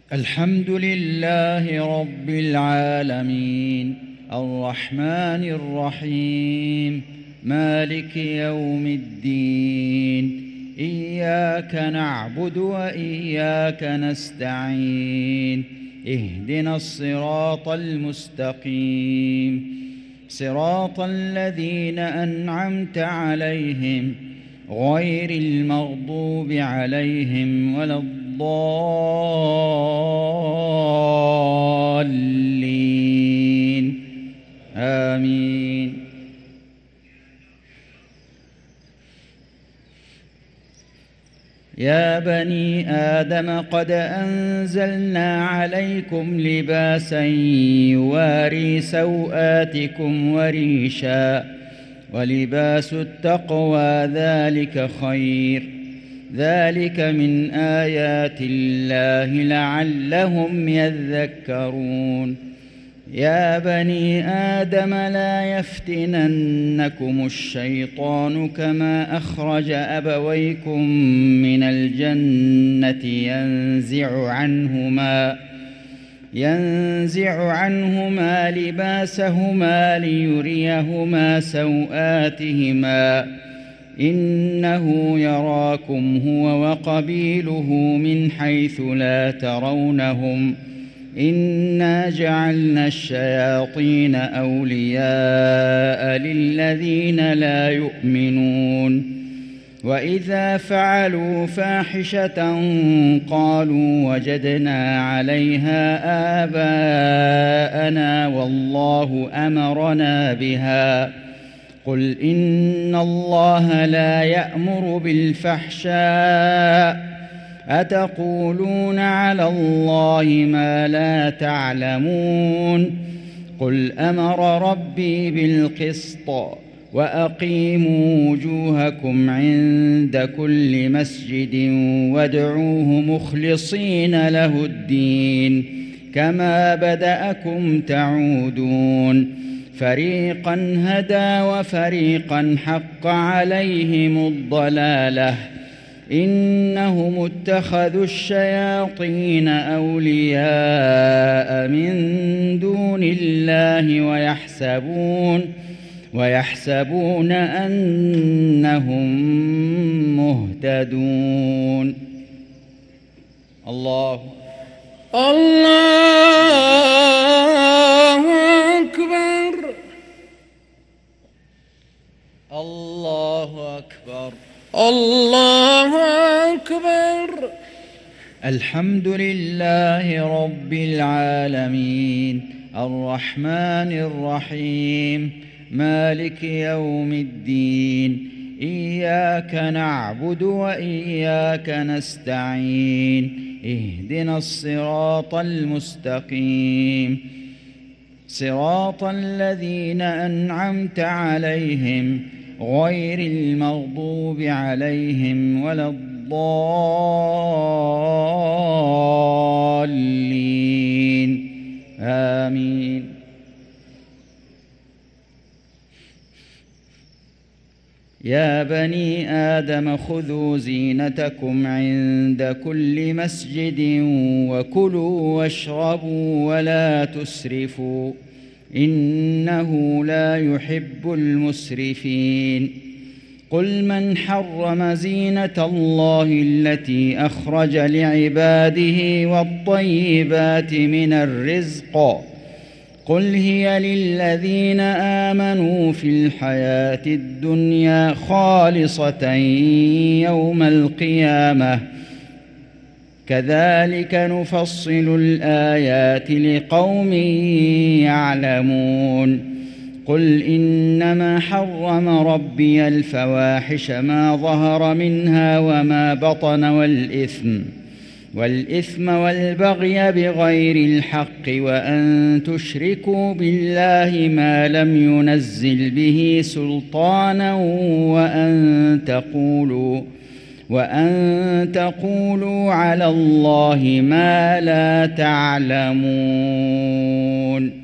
الحمد لله رب العالمين الرحمن الرحيم مالك يوم الدين إياك نعبد وإياك نستعين اهدنا الصراط المستقيم صراط الذين أنعمت عليهم غير المغضوب عليهم ولا الضالين آمين. يا بني آدم قد أنزلنا عليكم لباسا يواري سوآتكم وريشا ولباس التقوى ذلك خير ذلك من آيات الله لعلهم يذكرون. يا بني آدم لا يفتننكم الشيطان كما أخرج أبويكم من الجنة ينزع عنهما لباسهما ليريهما سوآتهما إنه يراكم هو وقبيله من حيث لا ترونهم إنا جعلنا الشياطين أولياء للذين لا يؤمنون. وإذا فعلوا فاحشة قالوا وجدنا عليها آباءنا والله أمرنا بها قل إن الله لا يأمر بالفحشاء أتقولون على الله ما لا تعلمون. قل أمر ربي بالقسط وأقيموا وجوهكم عند كل مسجد وادعوه مخلصين له الدين كما بدأكم تعودون. فريقا هدى وفريقا حق عليهم الضلالة إنهم اتخذوا الشياطين أولياء من دون الله ويحسبون أنهم مهتدون. الله أكبر الله أكبر الله أكبر. الحمد لله رب العالمين الرحمن الرحيم مالك يوم الدين إياك نعبد وإياك نستعين اهدنا الصراط المستقيم صراط الذين أنعمت عليهم غير المغضوب عليهم ولا الضالين آمين. يا بني آدم خذوا زينتكم عند كل مسجد وكلوا واشربوا ولا تسرفوا إنه لا يحب المسرفين. قل من حرم زينة الله التي أخرج لعباده والطيبات من الرزق قل هي للذين آمنوا في الحياة الدنيا خالصة يوم القيامة كذلك نفصل الآيات لقوم يعلمون. قل إنما حرم ربي الفواحش ما ظهر منها وما بطن والإثم والبغي بغير الحق وأن تشركوا بالله ما لم ينزل به سلطانا وأن تقولوا على الله ما لا تعلمون.